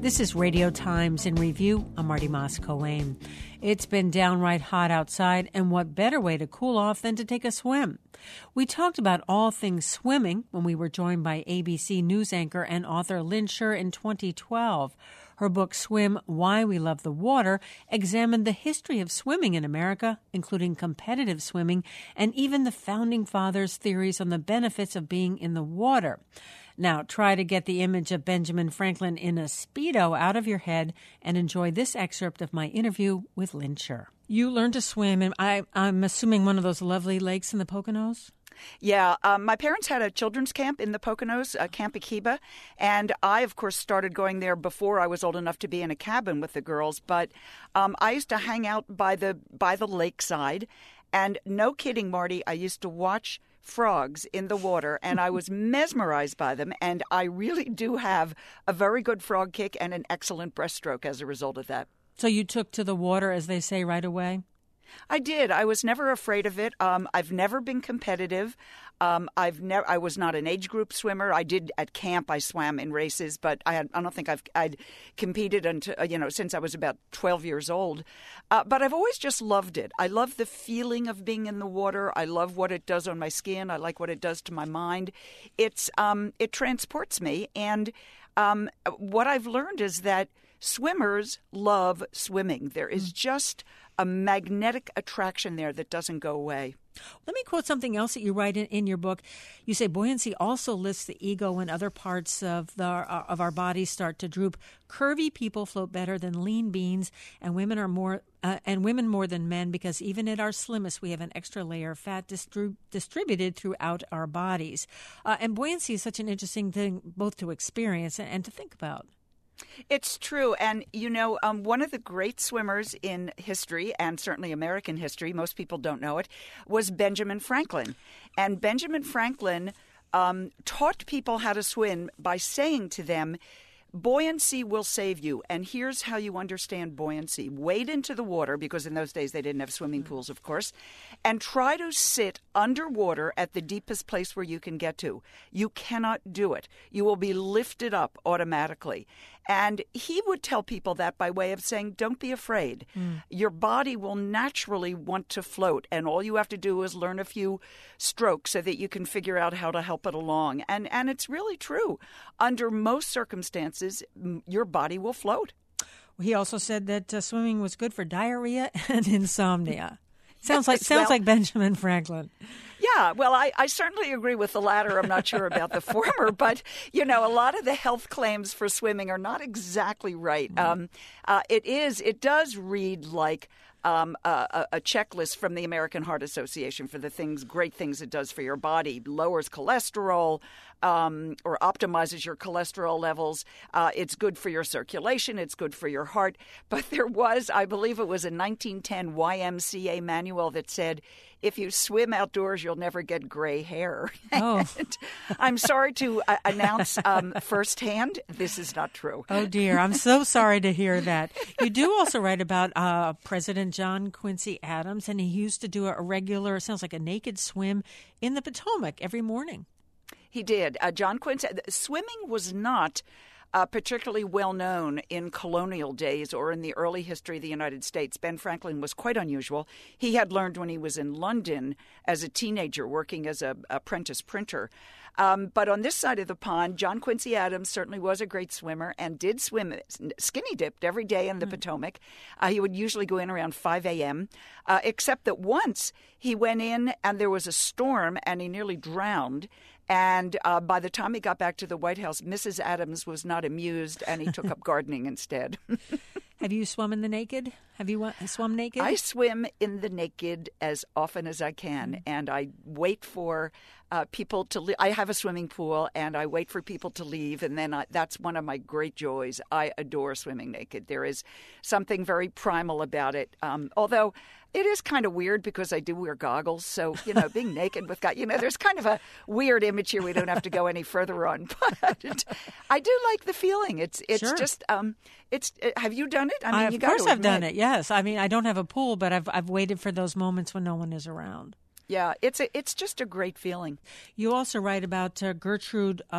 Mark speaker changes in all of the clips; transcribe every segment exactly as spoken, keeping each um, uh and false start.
Speaker 1: This is Radio Times in Review. I'm Marty Moss-Coane. It's been downright hot outside, and what better way to cool off than to take a swim? We talked about all things swimming when we were joined by A B C News anchor and author Lynn Sherr in twenty twelve. Her book, Swim, Why We Love the Water, examined the history of swimming in America, including competitive swimming, and even the Founding Fathers' theories on the benefits of being in the water. Now, try to get the image of Benjamin Franklin in a Speedo out of your head and enjoy this excerpt of my interview with Lynn Sherr. You learned to swim, and I, I'm assuming one of those lovely lakes in the Poconos?
Speaker 2: Yeah, um, my parents had a children's camp in the Poconos, uh, Camp Akiba, and I, of course, started going there before I was old enough to be in a cabin with the girls. But um, I used to hang out by the by the lakeside, and no kidding, Marty, I used to watch frogs in the water, and I was mesmerized by them, and I really do have a very good frog kick and an excellent breaststroke as a result of that.
Speaker 1: So you took to the water, as they say, right away?
Speaker 2: I did. I was never afraid of it. Um, I've never been competitive. Um, I've never. I was not an age group swimmer. I did at camp. I swam in races, but I had. I don't think I've. I'd competed until you know since I was about twelve years old. Uh, but I've always just loved it. I love the feeling of being in the water. I love what it does on my skin. I like what it does to my mind. It's. Um, it transports me, and um, what I've learned is that swimmers love swimming. There is just a magnetic attraction there that doesn't go away.
Speaker 1: Let me quote something else that you write in, in your book. You say buoyancy also lifts the ego when other parts of the uh, of our bodies start to droop. Curvy people float better than lean beans, and women are more uh, and women more than men because even at our slimmest, we have an extra layer of fat distri- distributed throughout our bodies. Uh, and buoyancy is such an interesting thing both to experience and, and to think about.
Speaker 2: It's true. And, you know, um, one of the great swimmers in history, and certainly American history, most people don't know it, was Benjamin Franklin. And Benjamin Franklin um, taught people how to swim by saying to them, buoyancy will save you. And here's how you understand buoyancy. Wade into the water, because in those days they didn't have swimming pools, of course, and try to sit underwater at the deepest place where you can get to. You cannot do it. You will be lifted up automatically. And he would tell people that by way of saying, don't be afraid. Mm. Your body will naturally want to float, and all you have to do is learn a few strokes so that you can figure out how to help it along. And and it's really true. Under most circumstances, your body will float.
Speaker 1: He also said that uh, swimming was good for diarrhea and insomnia. Sounds like sounds
Speaker 2: well,
Speaker 1: like Benjamin Franklin.
Speaker 2: Yeah, well, I, I certainly agree with the latter. I'm not sure about the former, but, you know, a lot of the health claims for swimming are not exactly right. Mm-hmm. Um, uh, it is, it does read like um, a, a checklist from the American Heart Association for the things, great things it does for your body. Lowers cholesterol, um, or optimizes your cholesterol levels. Uh, it's good for your circulation. It's good for your heart. But there was, I believe it was a nineteen ten Y M C A manual that said, if you swim outdoors, you'll never get gray hair.
Speaker 1: Oh.
Speaker 2: I'm sorry to uh, announce um, firsthand, this is not true.
Speaker 1: Oh, dear. I'm so sorry to hear that. You do also write about uh, President John Quincy Adams, and he used to do a regular, it sounds like a naked swim in the Potomac every morning.
Speaker 2: He did. Uh, John Quincy, swimming was not Uh, particularly well known in colonial days or in the early history of the United States. Ben Franklin was quite unusual. He had learned when he was in London as a teenager working as an apprentice printer. Um, but on this side of the pond, John Quincy Adams certainly was a great swimmer and did swim skinny dipped every day in the mm. Potomac. Uh, he would usually go in around five a.m., uh, except that once he went in and there was a storm and he nearly drowned. And uh, by the time he got back to the White House, Missus Adams was not amused, and he took up gardening instead.
Speaker 1: Have you swum in the naked? Have you swum naked?
Speaker 2: I swim in the naked as often as I can, mm-hmm. and I wait for uh, people to leave. I have a swimming pool, and I wait for people to leave, and then I, that's one of my great joys. I adore swimming naked. There is something very primal about it, um, although it is kind of weird because I do wear goggles. So, you know, being naked with goggles, you know, there's kind of a weird image here we don't have to go any further on. But I do like the feeling. It's it's
Speaker 1: sure.
Speaker 2: just, um, it's. Have you done it? I mean,
Speaker 1: I,
Speaker 2: you
Speaker 1: of
Speaker 2: got
Speaker 1: course
Speaker 2: to
Speaker 1: I've done
Speaker 2: admit.
Speaker 1: it, yes. I mean, I don't have a pool, but I've I've waited for those moments when no one is around.
Speaker 2: Yeah, it's a, it's just a great feeling.
Speaker 1: You also write about uh, Gertrude uh,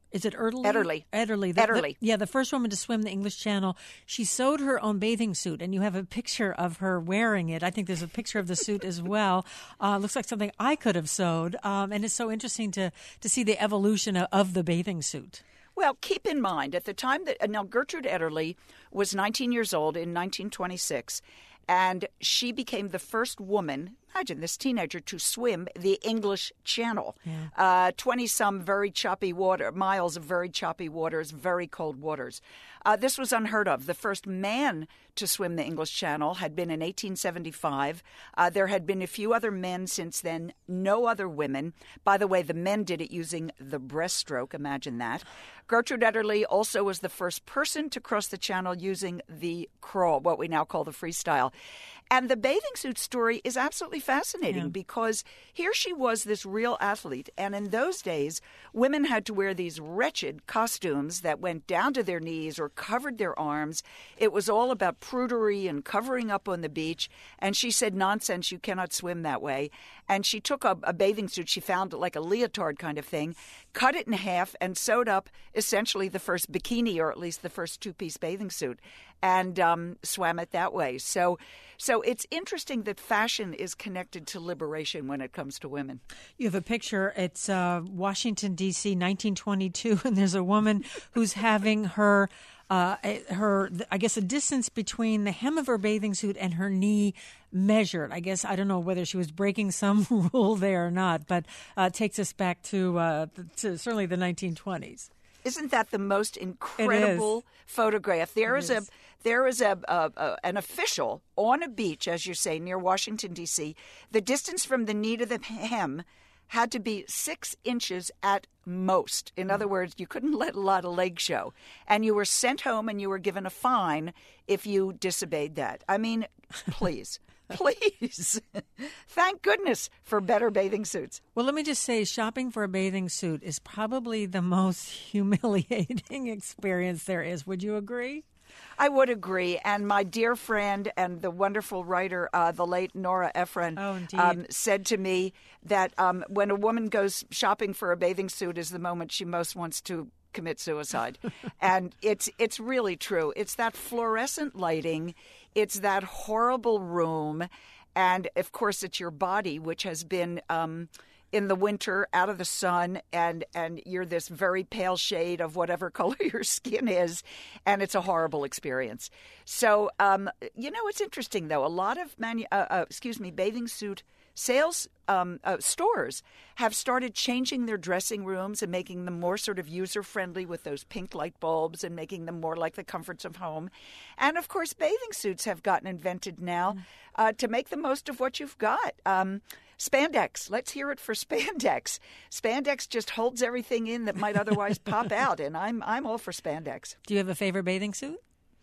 Speaker 1: Is it Ederle?
Speaker 2: Ederle.
Speaker 1: Ederle. The,
Speaker 2: Ederle.
Speaker 1: The, yeah, the first woman to swim the English Channel. She sewed her own bathing suit, and you have a picture of her wearing it. I think there's a picture of the suit as well. Uh, looks like something I could have sewed, um, and it's so interesting to, to see the evolution of, of the bathing suit.
Speaker 2: Well, keep in mind, at the time that, now Gertrude Ederle was nineteen years old in nineteen twenty-six, and she became the first woman, imagine this teenager, to swim the English Channel.
Speaker 1: Yeah.
Speaker 2: Uh, twenty-some very choppy water, miles of very choppy waters, very cold waters. Uh, this was unheard of. The first man to swim the English Channel had been in eighteen seventy-five. Uh, there had been a few other men since then, no other women. By the way, the men did it using the breaststroke. Imagine that. Gertrude Ederle also was the first person to cross the channel using the crawl, what we now call the freestyle. And the bathing suit story is absolutely fascinating, yeah, because here she was, this real athlete. And in those days, women had to wear these wretched costumes that went down to their knees or covered their arms. It was all about prudery and covering up on the beach. And she said, nonsense, you cannot swim that way. And she took a, a bathing suit. She found like a leotard kind of thing, cut it in half, and sewed up essentially the first bikini, or at least the first two-piece bathing suit, and um, swam it that way. So so it's interesting that fashion is connected to liberation when it comes to women.
Speaker 1: You have a picture. It's uh, Washington, D C, nineteen twenty-two, and there's a woman who's having her, uh, her I guess, a distance between the hem of her bathing suit and her knee measured. I guess, I don't know whether she was breaking some rule there or not, but uh, it takes us back to, uh, to certainly the nineteen twenties.
Speaker 2: Isn't that the most incredible photograph? There is, is a there is a, a, a an official on a beach, as you say, near Washington, D C. The distance from the knee to the hem had to be six inches at most. In other words, you couldn't let a lot of leg show. And you were sent home and you were given a fine if you disobeyed that. I mean, please. Please. Thank goodness for better bathing suits.
Speaker 1: Well, let me just say, shopping for a bathing suit is probably the most humiliating experience there is. Would you agree?
Speaker 2: I would agree. And my dear friend and the wonderful writer, uh, the late Nora Ephron,
Speaker 1: oh, indeed.
Speaker 2: um, said to me that um, when a woman goes shopping for a bathing suit is the moment she most wants to commit suicide. And it's it's really true. It's that fluorescent lighting. It's that horrible room. And, of course, it's your body, which has been um, in the winter out of the sun, and, and you're this very pale shade of whatever color your skin is, and it's a horrible experience. So, um, you know, it's interesting, though. A lot of, manu- uh, uh, excuse me, bathing suit sales um, uh, stores have started changing their dressing rooms and making them more sort of user-friendly with those pink light bulbs and making them more like the comforts of home. And, of course, bathing suits have gotten invented now uh, to make the most of what you've got. Um, spandex. Let's hear it for spandex. Spandex just holds everything in that might otherwise pop out, and I'm I'm all for spandex.
Speaker 1: Do you have a favorite bathing suit?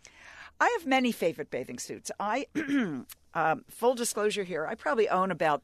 Speaker 2: I have many favorite bathing suits. I, um, full disclosure here, I probably own about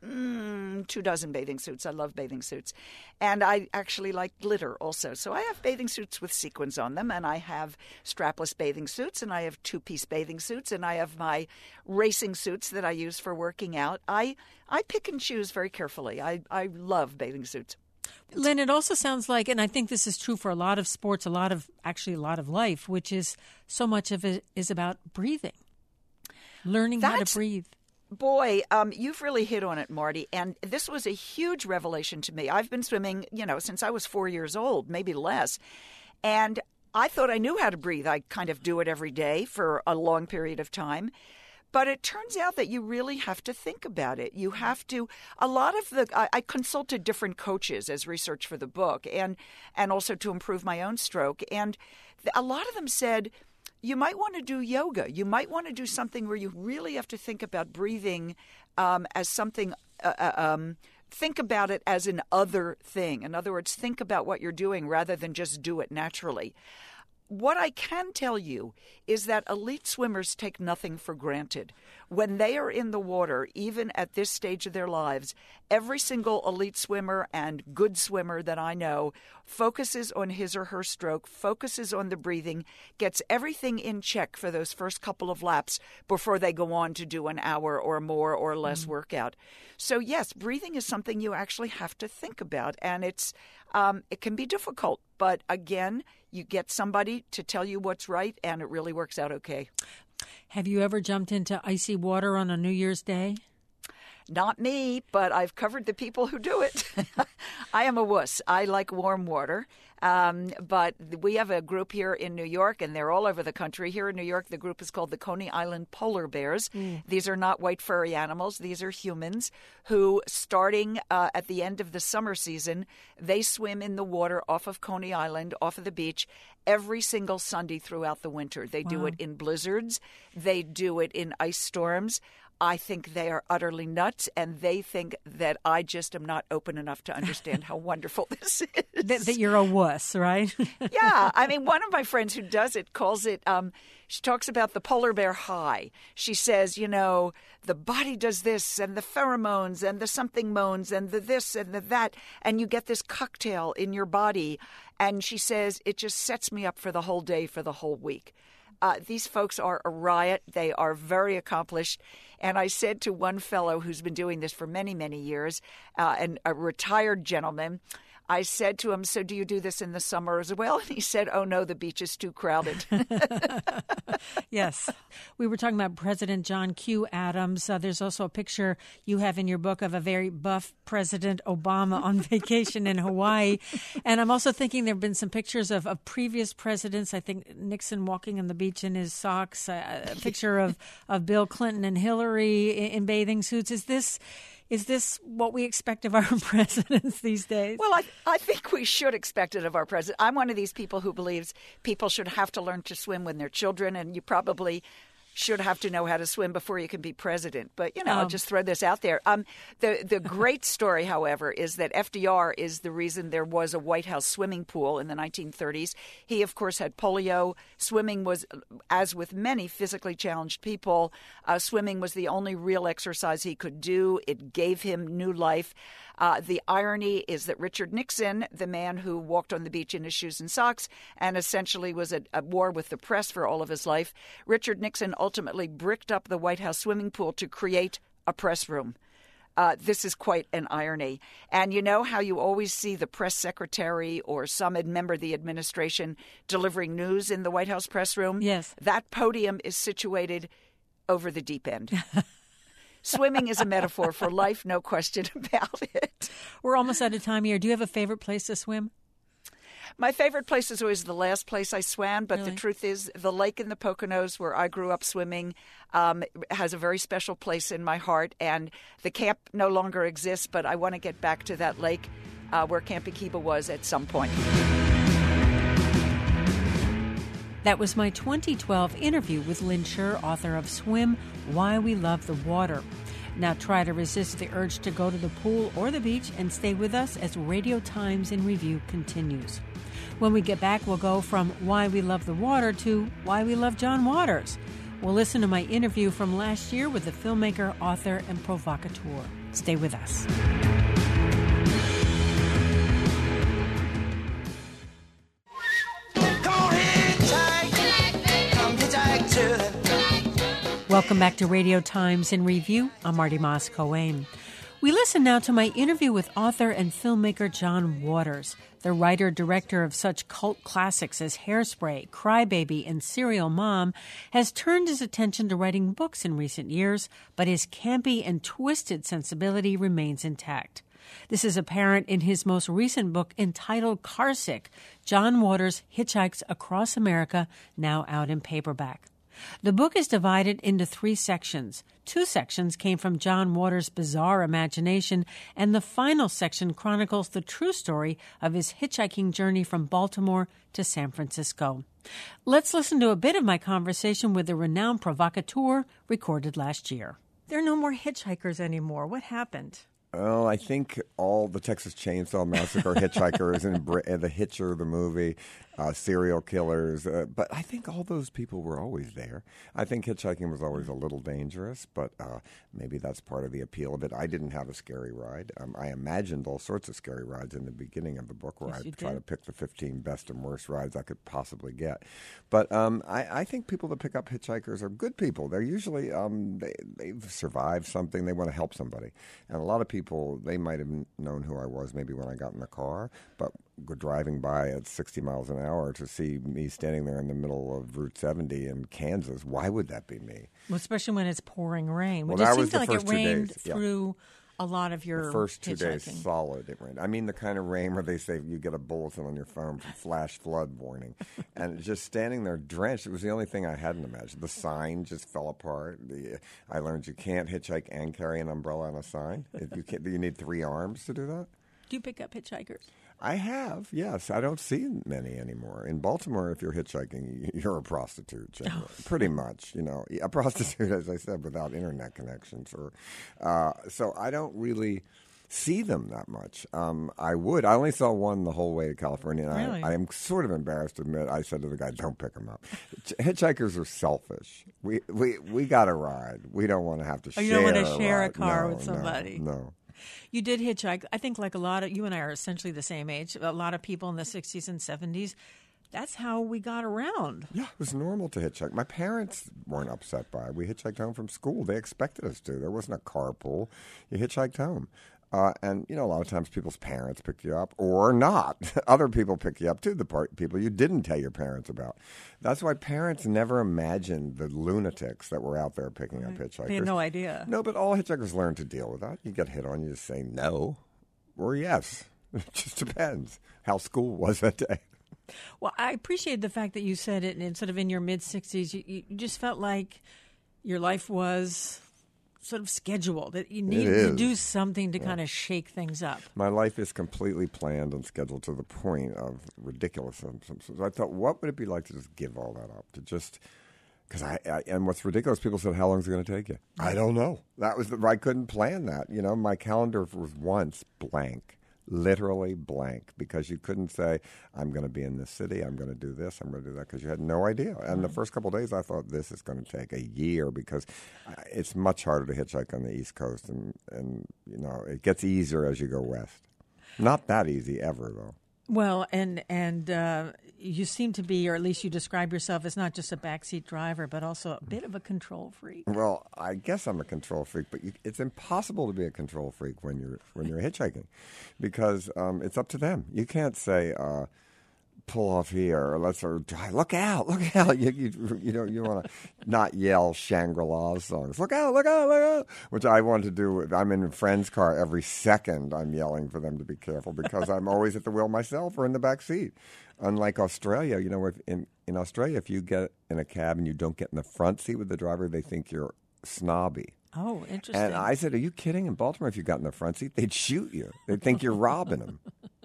Speaker 2: mm, two dozen bathing suits. I love bathing suits. And I actually like glitter also. So I have bathing suits with sequins on them, and I have strapless bathing suits, and I have two-piece bathing suits, and I have my racing suits that I use for working out. I, I pick and choose very carefully. I, I love bathing suits.
Speaker 1: Lynn, it also sounds like, and I think this is true for a lot of sports, a lot of, actually a lot of life, which is so much of it is about breathing, learning
Speaker 2: That's,
Speaker 1: how to breathe.
Speaker 2: Boy, um, you've really hit on it, Marty. And this was a huge revelation to me. I've been swimming, you know, since I was four years old, maybe less. And I thought I knew how to breathe. I kind of do it every day for a long period of time. But it turns out that you really have to think about it. You have to, a lot of the, I, I consulted different coaches as research for the book and, and also to improve my own stroke. And a lot of them said, you might want to do yoga. You might want to do something where you really have to think about breathing um, as something, uh, um, think about it as an other thing. In other words, think about what you're doing rather than just do it naturally. What I can tell you is that elite swimmers take nothing for granted. When they are in the water, even at this stage of their lives, every single elite swimmer and good swimmer that I know focuses on his or her stroke, focuses on the breathing, gets everything in check for those first couple of laps before they go on to do an hour or more or less mm-hmm. workout. So, yes, breathing is something you actually have to think about, and it's um, it can be difficult. But again, you get somebody to tell you what's right, and it really works out okay.
Speaker 1: Have you ever jumped into icy water on a New Year's Day?
Speaker 2: Not me, but I've covered the people who do it. I am a wuss. I like warm water. Um, but we have a group here in New York, and they're all over the country. Here in New York, the group is called the Coney Island Polar Bears. Mm. These are not white furry animals. These are humans who, starting uh, at the end of the summer season, they swim in the water off of Coney Island, off of the beach, every single Sunday throughout the winter. They wow. do it in blizzards. They do it in ice storms. I think they are utterly nuts, and they think that I just am not open enough to understand how wonderful this is.
Speaker 1: That, that you're a wuss, right?
Speaker 2: Yeah. I mean, one of my friends who does it calls it, um, she talks about the polar bear high. She says, you know, the body does this, and the pheromones, and the something moans, and the this, and the that, and you get this cocktail in your body. And she says, it just sets me up for the whole day, for the whole week. Uh, these folks are a riot. They are very accomplished. And I said to one fellow who's been doing this for many, many years, uh, and a retired gentleman, I said to him, so do you do this in the summer as well? And he said, oh, no, the beach is too crowded.
Speaker 1: Yes. We were talking about President John Q. Adams. Uh, there's also a picture you have in your book of a very buff President Obama on vacation in Hawaii. And I'm also thinking there have been some pictures of, of previous presidents. I think Nixon walking on the beach in his socks, uh, a picture of, of Bill Clinton and Hillary in, in bathing suits. Is this... Is this what we expect of our presidents these days?
Speaker 2: Well, I, I think we should expect it of our president. I'm one of these people who believes people should have to learn to swim when they're children, and you probably should have to know how to swim before you can be president. But, you know, um, I'll just throw this out there. Um, the, the great story, however, is that F D R is the reason there was a White House swimming pool in the nineteen thirties. He, of course, had polio. Swimming was, as with many physically challenged people, uh, swimming was the only real exercise he could do. It gave him new life. Uh, the irony is that Richard Nixon, the man who walked on the beach in his shoes and socks and essentially was at, at war with the press for all of his life, Richard Nixon ultimately bricked up the White House swimming pool to create a press room. Uh, this is quite an irony. And you know how you always see the press secretary or some member of the administration delivering news in the White House press room?
Speaker 1: Yes.
Speaker 2: That podium is situated over the deep end. Swimming is a metaphor for life, no question about it.
Speaker 1: We're almost out of time here. Do you have a favorite place to swim?
Speaker 2: My favorite place is always the last place I swam, but
Speaker 1: Really?
Speaker 2: the truth is the lake in the Poconos where I grew up swimming um, has a very special place in my heart, and the camp no longer exists, but I want to get back to that lake uh, where Camp Akiba was at some point.
Speaker 1: That was my twenty twelve interview with Lynn Sherr, author of Swim, Why We Love the Water. Now try to resist the urge to go to the pool or the beach and stay with us as Radio Times in Review continues. When we get back, we'll go from Why We Love the Water to Why We Love John Waters. We'll listen to my interview from last year with the filmmaker, author, and provocateur. Stay with us. Welcome back to Radio Times in Review. I'm Marty Moss-Coane. We listen now to my interview with author and filmmaker John Waters. The writer-director of such cult classics as Hairspray, Crybaby, and Serial Mom has turned his attention to writing books in recent years, but his campy and twisted sensibility remains intact. This is apparent in his most recent book entitled Carsick, John Waters Hitchhikes Across America, now out in paperback. The book is divided into three sections. Two sections came from John Waters' bizarre imagination, and the final section chronicles the true story of his hitchhiking journey from Baltimore to San Francisco. Let's listen to a bit of my conversation with the renowned provocateur recorded last year. There are no more hitchhikers anymore. What happened?
Speaker 3: Well, I think all the Texas Chainsaw Massacre hitchhikers and Br- uh, the Hitcher, the movie, uh, serial killers. Uh, but I think all those people were always there. I think hitchhiking was always a little dangerous, but uh, maybe that's part of the appeal of it. I didn't have a scary ride. Um, I imagined all sorts of scary rides in the beginning of the book where
Speaker 1: Yes,
Speaker 3: I try
Speaker 1: did.
Speaker 3: to pick the fifteen best and worst rides I could possibly get. But um, I, I think people that pick up hitchhikers are good people. They're usually, um, they, they've survived something. They want to help somebody. And a lot of people people, they might have known who I was maybe when I got in the car, but driving by at sixty miles an hour to see me standing there in the middle of Route seventy in Kansas, why would that be me?
Speaker 1: Well, especially when it's pouring rain.
Speaker 3: Well,
Speaker 1: It just
Speaker 3: that was
Speaker 1: seemed
Speaker 3: the
Speaker 1: like
Speaker 3: first
Speaker 1: it
Speaker 3: two
Speaker 1: rained
Speaker 3: days, yeah.
Speaker 1: through a lot of your
Speaker 3: The first two days,
Speaker 1: hitchhiking.
Speaker 3: solid it rained. I mean, the kind of rain where they say you get a bulletin on your phone from flash flood warning. And just standing there drenched, it was the only thing I hadn't imagined. The sign just fell apart. The, I learned you can't hitchhike and carry an umbrella on a sign. If you, can't, you need three arms to do that.
Speaker 1: Do you pick up hitchhikers?
Speaker 3: I have, yes. I don't see many anymore. In Baltimore, if you're hitchhiking, you're a prostitute, generally.
Speaker 1: Oh.
Speaker 3: Pretty much, you know. A prostitute, as I said, without internet connections. Or, uh, so I don't really see them that much. Um, I would. I only saw one the whole way to California. And
Speaker 1: Really?
Speaker 3: I, I am sort of embarrassed to admit, I said to the guy, don't pick them up. Hitchhikers are selfish. We we, we got a ride. We don't want to have to
Speaker 1: Oh,
Speaker 3: share
Speaker 1: you don't want to
Speaker 3: a
Speaker 1: share a
Speaker 3: ride.
Speaker 1: car
Speaker 3: No,
Speaker 1: with
Speaker 3: no,
Speaker 1: somebody.
Speaker 3: No.
Speaker 1: You did hitchhike. I think like a lot of, you and I are essentially the same age. A lot of people in the sixties and seventies, that's how we got around.
Speaker 3: Yeah, it was normal to hitchhike. My parents weren't upset by it. We hitchhiked home from school. They expected us to. There wasn't a carpool. You hitchhiked home. Uh, and, you know, a lot of times people's parents pick you up or not. Other people pick you up, too, the part, people you didn't tell your parents about. That's why parents never imagined the lunatics that were out there picking up hitchhikers.
Speaker 1: They had no idea.
Speaker 3: No, but all hitchhikers learn to deal with that. You get hit on, you just say no or yes. It just depends how school was that day.
Speaker 1: Well, I appreciate the fact that you said it, and sort of in your mid-sixties, you, you just felt like your life was sort of scheduled, that you needed to
Speaker 3: is.
Speaker 1: do something to kind of shake things up.
Speaker 3: My life is completely planned and scheduled to the point of ridiculous. So I thought, what would it be like to just give all that up? To just, because I, I, and what's ridiculous, people said, how long is it going to take you? I don't know. That was, the, I couldn't plan that. You know, my calendar was once blank. Literally blank, because you couldn't say, I'm going to be in this city, I'm going to do this, I'm going to do that, because you had no idea. And the first couple of days, I thought, this is going to take a year, because it's much harder to hitchhike on the East Coast, and, and you know, it gets easier as you go west. Not that easy ever, though.
Speaker 1: Well, and and uh, you seem to be, or at least you describe yourself as not just a backseat driver, but also a bit of a control freak.
Speaker 3: Well, I guess I'm a control freak, but you, it's impossible to be a control freak when you're when you're hitchhiking, because um, it's up to them. You can't say, uh, "Pull off here," or "Let's or look out, look out." You you, you know you want to not yell Shangri-La songs. Look out, look out, look out. Which I want to do. I'm in a friend's car every second. I'm yelling for them to be careful, because I'm always at the wheel myself or in the back seat. Unlike Australia, you know, if in, in Australia, if you get in a cab and you don't get in the front seat with the driver, they think you're snobby.
Speaker 1: Oh, interesting.
Speaker 3: And I said, are you kidding? In Baltimore, if you got in the front seat, they'd shoot you. They'd think you're robbing them.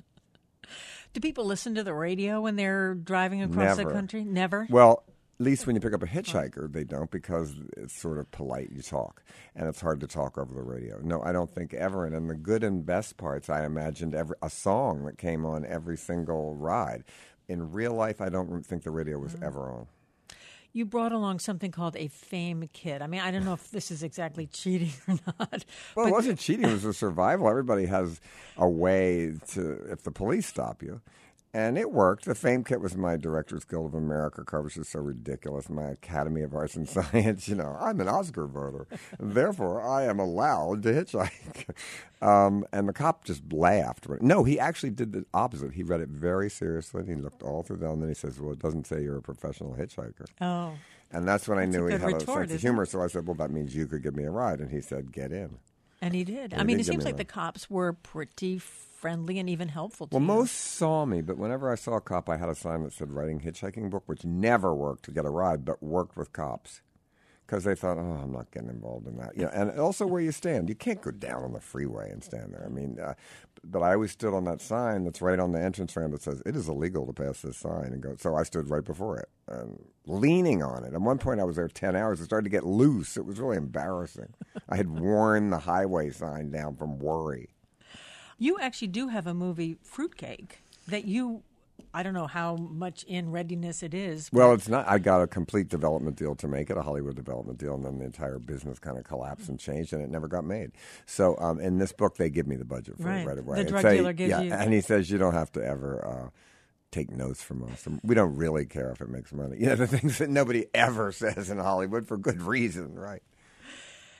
Speaker 1: Do people listen to the radio when they're driving across
Speaker 3: Never.
Speaker 1: the country? Never?
Speaker 3: Well, at least when you pick up a hitchhiker, they don't, because it's sort of polite. You talk, and it's hard to talk over the radio. No, I don't think ever. And in the good and best parts, I imagined every a song that came on every single ride. In real life, I don't think the radio was ever on.
Speaker 1: You brought along something called a fame kit. I mean, I don't know if this is exactly cheating or not.
Speaker 3: Well,
Speaker 1: but
Speaker 3: it wasn't cheating. It was a survival. Everybody has a way to, if the police stop you. And it worked. The Fame Kit was my Directors Guild of America card, which is so ridiculous. My Academy of Arts and Science, you know, I'm an Oscar voter. Therefore, I am allowed to hitchhike. Um, and the cop just laughed. No, he actually did the opposite. He read it very seriously. He looked all through them, and then he says, well, it doesn't say you're a professional hitchhiker.
Speaker 1: Oh.
Speaker 3: And that's when I
Speaker 1: That's a
Speaker 3: knew he
Speaker 1: good
Speaker 3: had
Speaker 1: retort,
Speaker 3: a sense
Speaker 1: isn't
Speaker 3: of humor. So I said, well, that means you could give me a ride. And he said, get in.
Speaker 1: And he did.
Speaker 3: He
Speaker 1: I mean,
Speaker 3: did
Speaker 1: it
Speaker 3: give
Speaker 1: seems
Speaker 3: me
Speaker 1: like the
Speaker 3: one.
Speaker 1: cops were pretty friendly and even helpful to
Speaker 3: Well,
Speaker 1: you.
Speaker 3: most saw me, but whenever I saw a cop, I had a sign that said writing hitchhiking book, which never worked to get a ride, but worked with cops. Because they thought, oh, I'm not getting involved in that. You know, and also where you stand. You can't go down on the freeway and stand there. I mean, uh, but I always stood on that sign that's right on the entrance ramp that says, it is illegal to pass this sign. And go. So I stood right before it, and leaning on it. At one point, I was there ten hours. It started to get loose. It was really embarrassing. I had worn the highway sign down from worry.
Speaker 1: You actually do have a movie, Fruitcake, that you, I don't know how much in readiness it is.
Speaker 3: Well, it's not. I got a complete development deal to make it, a Hollywood development deal, and then the entire business kind of collapsed and changed, and it never got made. So um, in this book, they give me the budget for
Speaker 1: Right.
Speaker 3: it right away.
Speaker 1: The
Speaker 3: And
Speaker 1: drug
Speaker 3: say-
Speaker 1: dealer gives
Speaker 3: yeah,
Speaker 1: you-
Speaker 3: and he says you don't have to ever uh, take notes from us. We don't really care if it makes money. You know, the things that nobody ever says in Hollywood for good reason, right?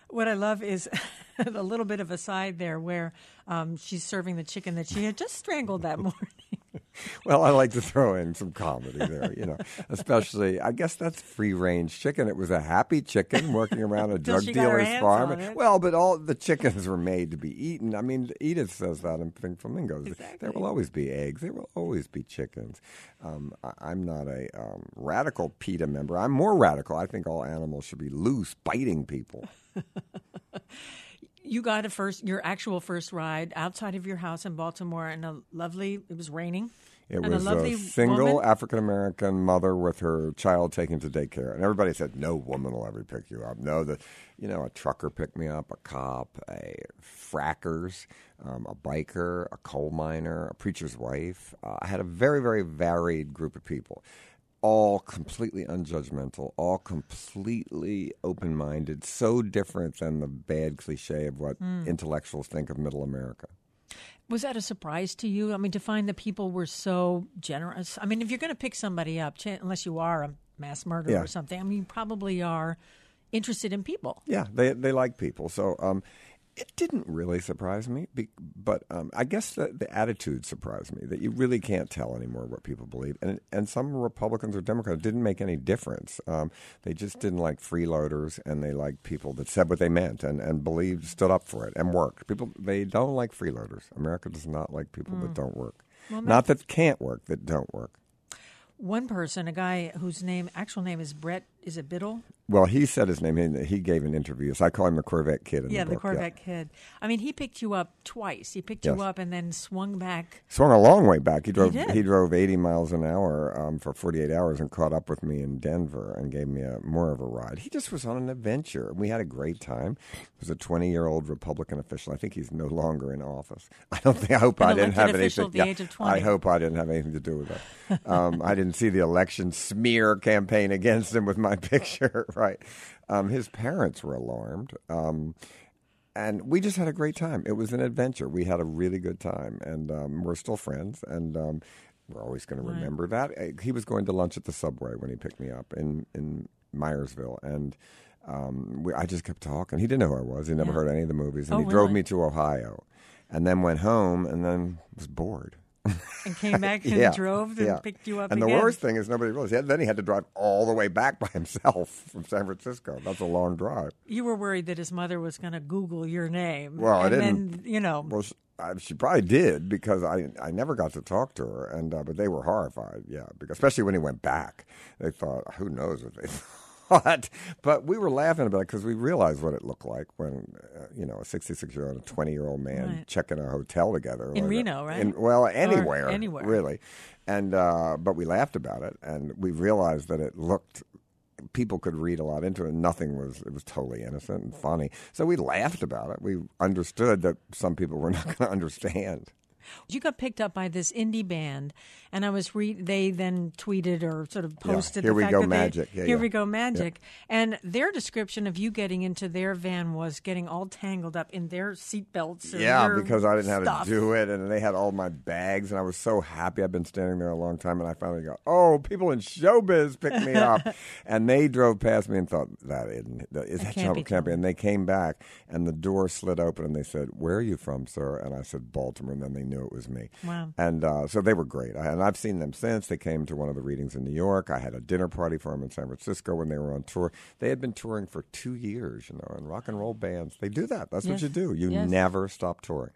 Speaker 1: What I love is a little bit of a side there where um, she's serving the chicken that she had just strangled that morning.
Speaker 3: Well, I like to throw in some comedy there, you know, especially, I guess that's free-range chicken. It was a happy chicken working around a drug
Speaker 1: she got her
Speaker 3: dealer's
Speaker 1: hands
Speaker 3: farm.
Speaker 1: on it.
Speaker 3: Well, but all the chickens were made to be eaten. I mean, Edith says that in Pink Flamingos.
Speaker 1: Exactly.
Speaker 3: There will always be eggs. There will always be chickens. Um, I, I'm not a um, radical PETA member. I'm more radical. I think all animals should be loose, biting people.
Speaker 1: You got a first, your actual first ride outside of your house in Baltimore, and a lovely. It was raining.
Speaker 3: It
Speaker 1: and
Speaker 3: was
Speaker 1: a, lovely
Speaker 3: a single
Speaker 1: woman.
Speaker 3: African-American mother with her child taken to daycare. And everybody said, no woman will ever pick you up. No, the, you know, a trucker picked me up, a cop, a frackers, um, a biker, a coal miner, a preacher's wife. Uh, I had a very, very varied group of people, all completely unjudgmental, all completely open-minded, so different than the bad cliche of what mm. intellectuals think of middle America.
Speaker 1: Was that a surprise to you? I mean, to find that people were so generous. I mean, if you're going to pick somebody up, unless you are a mass murderer
Speaker 3: yeah.
Speaker 1: or something, I mean, you probably are interested in people.
Speaker 3: Yeah, they they like people. So um, it didn't really surprise me, but um, I guess the, the attitude surprised me, that you really can't tell anymore what people believe. And and some Republicans or Democrats didn't make any difference. Um, they just didn't like freeloaders, and they liked people that said what they meant and, and believed, stood up for it, and worked. People, they don't like freeloaders. America does not like people mm. that don't work. Well, not that can't work, that don't work.
Speaker 1: One person, a guy whose name, actual name is Brett, is it Biddle?
Speaker 3: Well, he said his name. He, he gave an interview. So I call him the Corvette Kid in
Speaker 1: yeah,
Speaker 3: the
Speaker 1: book.
Speaker 3: book.
Speaker 1: Yeah, the Corvette yeah. Kid. I mean, he picked you up twice. He picked
Speaker 3: yes.
Speaker 1: you up and then swung back.
Speaker 3: Swung a long way back. He drove.
Speaker 1: He, did.
Speaker 3: he drove eighty miles an hour um, for forty-eight hours and caught up with me in Denver and gave me a more of a ride. He just was on an adventure. We had a great time. He was a twenty-year-old Republican official. I think he's no longer in office. I don't think. I hope
Speaker 1: An
Speaker 3: I didn't have
Speaker 1: official
Speaker 3: anything.
Speaker 1: At the
Speaker 3: yeah,
Speaker 1: age of twenty.
Speaker 3: I hope I didn't have anything to do with that. um, I didn't see the election smear campaign against him with my picture. Right. Um, his parents were alarmed, um, and we just had a great time. It was an adventure. We had a really good time, and um, we're still friends, and um, we're always going
Speaker 1: right.
Speaker 3: to remember that. He was going to lunch at the Subway when he picked me up in, in Myersville, and um, we, I just kept talking. He didn't know who I was. He never
Speaker 1: yeah.
Speaker 3: heard any of the movies, and
Speaker 1: oh,
Speaker 3: he drove
Speaker 1: really?
Speaker 3: me to Ohio, and then went home, and then was bored.
Speaker 1: And came back and
Speaker 3: yeah,
Speaker 1: drove and
Speaker 3: yeah.
Speaker 1: picked you up
Speaker 3: and
Speaker 1: again.
Speaker 3: And the worst thing is nobody realized. He had, then he had to drive all the way back by himself from San Francisco. That's a long drive.
Speaker 1: You were worried that his mother was going to Google your name.
Speaker 3: Well,
Speaker 1: and
Speaker 3: I didn't.
Speaker 1: Then, you know.
Speaker 3: Well, she, I, she probably did because I I never got to talk to her, and uh, but they were horrified. Yeah, because especially when he went back, they thought, who knows what they thought. But we were laughing about it because we realized what it looked like when, uh, you know, a sixty-six-year-old and a twenty-year-old man
Speaker 1: right.
Speaker 3: check in a hotel together.
Speaker 1: In
Speaker 3: like
Speaker 1: Reno,
Speaker 3: a,
Speaker 1: right?
Speaker 3: In, well, anywhere.
Speaker 1: Or anywhere.
Speaker 3: Really. And, uh, but we laughed about it, and we realized that it looked, people could read a lot into it, and nothing was, it was totally innocent and funny. So we laughed about it. We understood that some people were not going to understand.
Speaker 1: You got picked up by this indie band, and I was re- they then tweeted or sort of posted
Speaker 3: yeah, here
Speaker 1: the
Speaker 3: we
Speaker 1: fact
Speaker 3: go
Speaker 1: that
Speaker 3: magic.
Speaker 1: They,
Speaker 3: yeah,
Speaker 1: here
Speaker 3: yeah.
Speaker 1: we go magic. Yeah. And their description of you getting into their van was getting all tangled up in their seatbelts.
Speaker 3: Yeah,
Speaker 1: their
Speaker 3: because I didn't have
Speaker 1: stuff.
Speaker 3: to do it, and they had all my bags, and I was so happy. I've been standing there a long time, and I finally go, oh, people in showbiz picked me up. And they drove past me and thought, that isn't, that, is that
Speaker 1: can't be
Speaker 3: Can't be. And they came back, and the door slid open, and they said, where are you from, sir? And I said, Baltimore, and then they knew it was me.
Speaker 1: Wow.
Speaker 3: And uh, so they were great. I, and I've seen them since. They came to one of the readings in New York. I had a dinner party for them in San Francisco when they were on tour. They had been touring for two years, you know, and rock and roll bands, they do that. That's
Speaker 1: yes.
Speaker 3: what you do. You
Speaker 1: yes.
Speaker 3: never stop touring.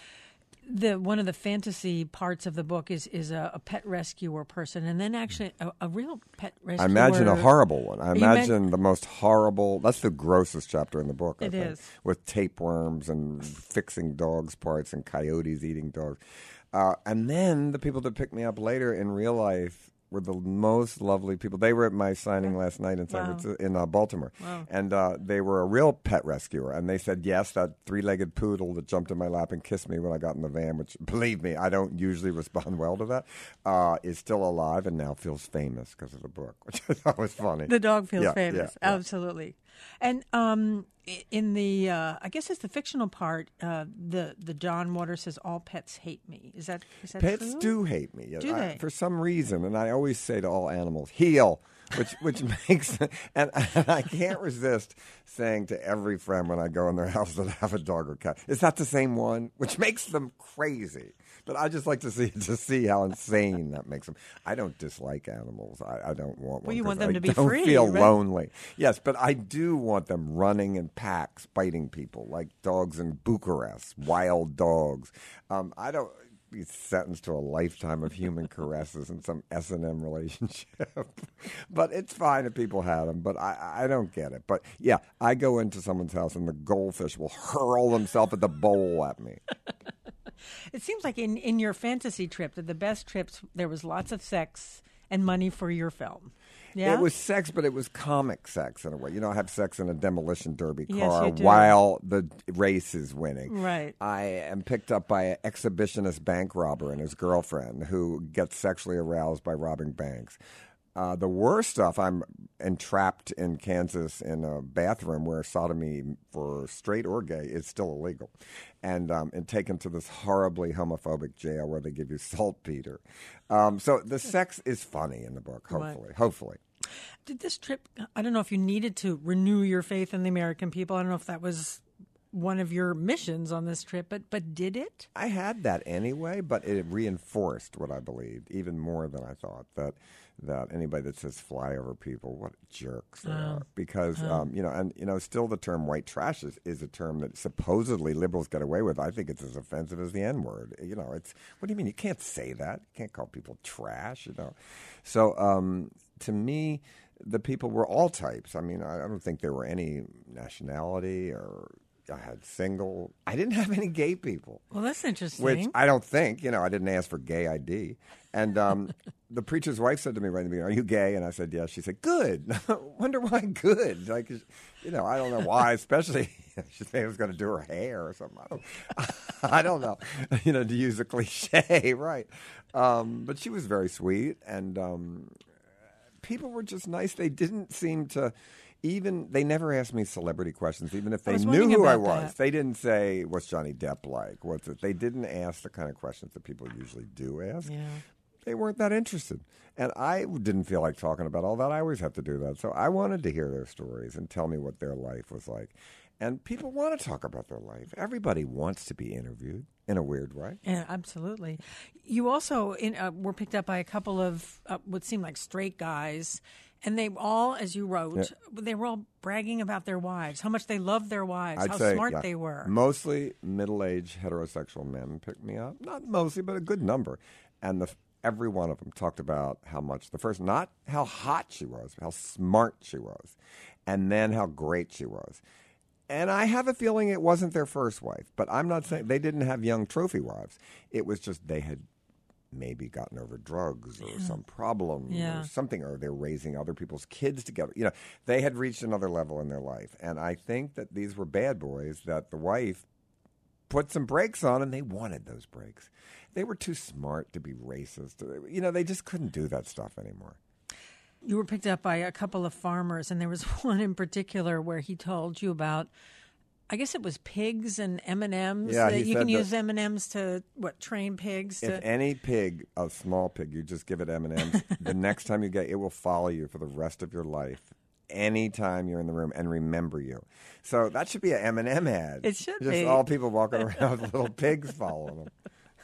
Speaker 1: The one of the fantasy parts of the book is is a, a pet rescuer person, and then actually a, a real pet rescuer.
Speaker 3: I imagine a horrible one. I
Speaker 1: You
Speaker 3: imagine
Speaker 1: meant-
Speaker 3: the most horrible. That's the grossest chapter in the book. I
Speaker 1: It
Speaker 3: think,
Speaker 1: is.
Speaker 3: with tapeworms and fixing dogs' parts and coyotes eating dogs. Uh, and then the people that picked me up later in real life were the most lovely people. They were at my signing last night in San
Speaker 1: Wow.
Speaker 3: Francisco, in uh, Baltimore,
Speaker 1: Wow.
Speaker 3: and uh, they were a real pet rescuer. And they said, yes, that three-legged poodle that jumped in my lap and kissed me when I got in the van, which, believe me, I don't usually respond well to that, uh, is still alive and now feels famous because of the book, which I thought was funny.
Speaker 1: The dog feels
Speaker 3: Yeah,
Speaker 1: famous,
Speaker 3: yeah, yeah.
Speaker 1: absolutely. And um, i- in the, uh, I guess it's the fictional part. Uh, the the John Waters says all pets hate me. Is that is that
Speaker 3: Pets
Speaker 1: true?
Speaker 3: do hate me.
Speaker 1: Do
Speaker 3: I-
Speaker 1: they?
Speaker 3: For some reason, and I always say to all animals, heal. which which makes and, and I can't resist saying to every friend when I go in their house that have a dog or cat, is that the same one? Which makes them crazy. But I just like to see to see how insane that makes them. I don't dislike animals. I, I don't want one.
Speaker 1: Well, you want them
Speaker 3: I
Speaker 1: to be
Speaker 3: don't
Speaker 1: free,
Speaker 3: feel
Speaker 1: right?
Speaker 3: lonely. Yes, but I do want them running in packs, biting people like dogs in Bucharest, wild dogs. Um, I don't be sentenced to a lifetime of human caresses in some S and M relationship. But it's fine if people have them, but I, I don't get it. But, yeah, I go into someone's house and the goldfish will hurl himself at the bowl at me.
Speaker 1: It seems like in, in your fantasy trip, that the best trips, there was lots of sex and money for your film. Yeah?
Speaker 3: It was sex, but it was comic sex in a way. You know, I have sex in a demolition derby car
Speaker 1: Yes, you do.
Speaker 3: while the race is winning.
Speaker 1: Right.
Speaker 3: I am picked up by an exhibitionist bank robber and his girlfriend who gets sexually aroused by robbing banks. Uh, the worst stuff, I'm entrapped in Kansas in a bathroom where sodomy for straight or gay is still illegal. And, um, and taken to this horribly homophobic jail where they give you saltpeter. Um, so the sex is funny in the book, hopefully.
Speaker 1: Right.
Speaker 3: Hopefully.
Speaker 1: Did this trip, I don't know if you needed to renew your faith in the American people. I don't know if that was one of your missions on this trip, but but did it?
Speaker 3: I had that anyway, but it reinforced what I believed even more than I thought, that that anybody that says fly over people, what jerks they
Speaker 1: Oh.
Speaker 3: are. Because,
Speaker 1: Oh.
Speaker 3: um, you know, and, you know, still the term white trash is, is a term that supposedly liberals get away with. I think it's as offensive as the N-word. You know, it's, what do you mean? You can't say that. You can't call people trash, you know. So, um, to me, the people were all types. I mean, I, I don't think there were any nationality or... I had single. I didn't have any gay people.
Speaker 1: Well, that's interesting.
Speaker 3: Which I don't think. You know, I didn't ask for gay I D. And um, the preacher's wife said to me right in the beginning, "Are you gay?" And I said, "Yes." She said, "Good." Wonder why good? Like, you know, I don't know why. Especially, she said I was going to do her hair or something. I don't. I don't know. You know, to use a cliche, right? Um, but she was very sweet, and um, people were just nice. They didn't seem to. Even they never asked me celebrity questions, even if
Speaker 1: I
Speaker 3: they
Speaker 1: was
Speaker 3: knew
Speaker 1: wondering
Speaker 3: who I
Speaker 1: about
Speaker 3: was.
Speaker 1: that.
Speaker 3: They didn't say, "What's Johnny Depp like?" What's it? They didn't ask the kind of questions that people usually do ask.
Speaker 1: Yeah.
Speaker 3: They weren't that interested, and I didn't feel like talking about all that. I always have to do that, so I wanted to hear their stories and tell me what their life was like. And people want to talk about their life. Everybody wants to be interviewed in a weird way.
Speaker 1: Yeah, absolutely. You also in, uh, were picked up by a couple of uh, what seemed like straight guys, and they all, as you wrote, they were all bragging about their wives, how much they loved their wives,
Speaker 3: I'd
Speaker 1: how
Speaker 3: say,
Speaker 1: smart
Speaker 3: yeah,
Speaker 1: they were.
Speaker 3: Mostly middle-aged heterosexual men picked me up. Not mostly, but a good number. And the, every one of them talked about how much the first, not how hot she was, how smart she was, and then how great she was. And I have a feeling it wasn't their first wife, but I'm not saying they didn't have young trophy wives. It was just they had maybe gotten over drugs or some problem
Speaker 1: Yeah.
Speaker 3: or something, or they're raising other people's kids together. You know, they had reached another level in their life. And I think that these were bad boys that the wife put some brakes on, and they wanted those brakes. They were too smart to be racist. You know, they just couldn't do that stuff anymore.
Speaker 1: You were picked up by a couple of farmers, and there was one in particular where he told you about, I guess it was pigs and M and M's.
Speaker 3: Yeah,
Speaker 1: that
Speaker 3: he
Speaker 1: you
Speaker 3: said
Speaker 1: can
Speaker 3: that-
Speaker 1: use M and M's to, what, train pigs? To,
Speaker 3: If any pig, a small pig, you just give it M and M's, the next time you get it will follow you for the rest of your life. Anytime you're in the room and remember you. So that should be an M and M ad.
Speaker 1: It should
Speaker 3: just
Speaker 1: be.
Speaker 3: all people walking around with little pigs following them.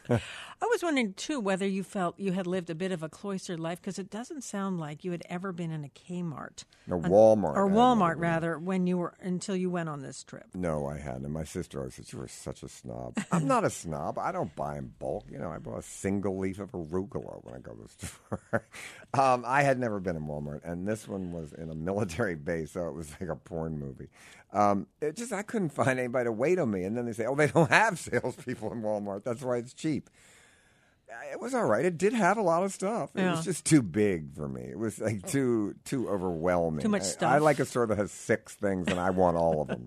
Speaker 1: I was wondering, too, whether you felt you had lived a bit of a cloistered life, because it doesn't sound like you had ever been in a Kmart.
Speaker 3: No, Walmart.
Speaker 1: Or
Speaker 3: I
Speaker 1: Walmart,
Speaker 3: never-
Speaker 1: rather, when you were until you went on this trip.
Speaker 3: No, I hadn't. And my sister always said, "You were such a snob." I'm not a snob. I don't buy in bulk. You know, I bought a single leaf of arugula when I go to the store. um, I had never been in Walmart, and this one was in a military base, so it was like a porn movie. Um, it just I couldn't find anybody to wait on me. And then they say, "Oh, they don't have salespeople in Walmart. That's why it's cheap." It was all right. It did have a lot of stuff. It
Speaker 1: Yeah.
Speaker 3: was just too big for me. It was like too too overwhelming.
Speaker 1: Too much
Speaker 3: I-
Speaker 1: stuff.
Speaker 3: I like a store that has six things, and I want all of them.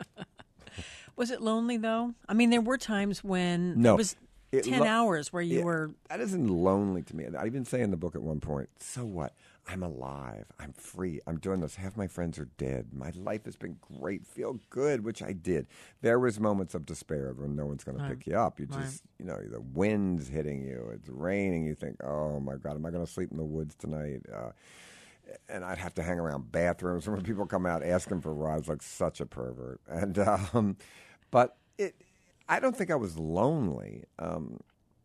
Speaker 1: Was it lonely, though? I mean, there were times when
Speaker 3: No.
Speaker 1: it was
Speaker 3: It
Speaker 1: ten
Speaker 3: lo-
Speaker 1: hours where you
Speaker 3: Yeah,
Speaker 1: were...
Speaker 3: That isn't lonely to me. I even say in the book at one point, so what? I'm alive. I'm free. I'm doing this. Half my friends are dead. My life has been great. Feel good, which I did. There was moments of despair when no one's going
Speaker 1: Right.
Speaker 3: to pick you up. You
Speaker 1: Right.
Speaker 3: just, you know, the wind's hitting you. It's raining. You think, oh, my God, am I going to sleep in the woods tonight? Uh, and I'd have to hang around bathrooms when people come out asking for rides, like such a pervert. And um, but it, I don't think I was lonely. Um,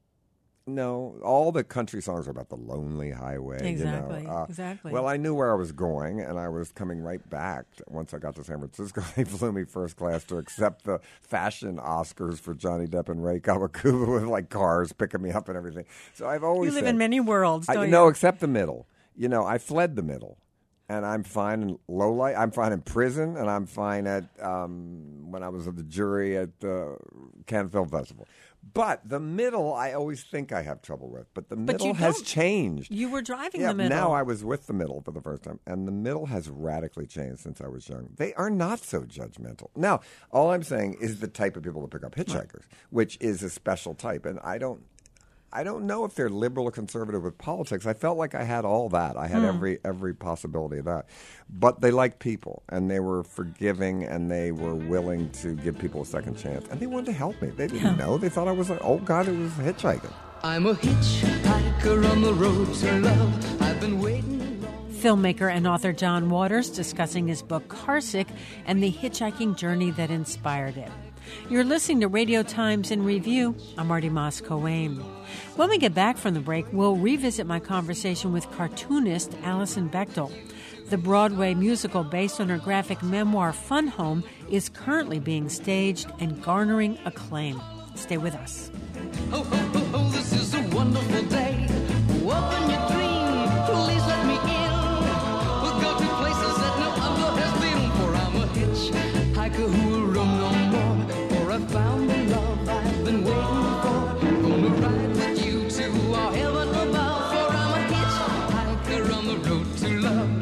Speaker 3: no, all the country songs are about the lonely highway.
Speaker 1: Exactly,
Speaker 3: you know? uh,
Speaker 1: exactly.
Speaker 3: Well, I knew where I was going, and I was coming right back. Once I got to San Francisco, they flew me first class to accept the fashion Oscars for Johnny Depp and Ray Kawakubo with like cars picking me up and everything. So I've always
Speaker 1: You live
Speaker 3: said,
Speaker 1: in many worlds, don't
Speaker 3: I,
Speaker 1: you?
Speaker 3: No, except the middle. You know, I fled the middle. And I'm fine in low light. I'm fine in prison, and I'm fine at um, when I was at the jury at the Cannes Film Festival. But the middle, I always think I have trouble with. But the
Speaker 1: But
Speaker 3: middle
Speaker 1: you
Speaker 3: has
Speaker 1: don't.
Speaker 3: changed.
Speaker 1: You were driving
Speaker 3: Yeah,
Speaker 1: the middle.
Speaker 3: now I was with the middle for the first time, and the middle has radically changed since I was young. They are not so judgmental. Now, all I'm saying is the type of people that pick up hitchhikers, which is a special type, and I don't. I don't know if they're liberal or conservative with politics. I felt like I had all that. I had
Speaker 1: Hmm.
Speaker 3: every every possibility of that. But they liked people, and they were forgiving, and they were willing to give people a second chance. And they wanted to help me. They didn't
Speaker 1: Yeah.
Speaker 3: know. They thought I was an old guy who was hitchhiking.
Speaker 4: I'm a hitchhiker on the road to love. I've been waiting long.
Speaker 1: Filmmaker and author John Waters discussing his book Carsick and the hitchhiking journey that inspired it. You're listening to Radio Times in Review. I'm Marty Moss-Coane. When we get back from the break, we'll revisit my conversation with cartoonist Alison Bechdel. The Broadway musical based on her graphic memoir Fun Home is currently being staged and garnering acclaim. Stay with us.
Speaker 4: Ho, ho, ho, ho, this is a wonderful day. Open your dream, please let me in. We'll go to places that no other has been. For I'm a hitchhiker who will roam no more. For I found the love I've been waiting for. Gonna ride with you to our heaven above. For I'm a hitchhiker on the road to love.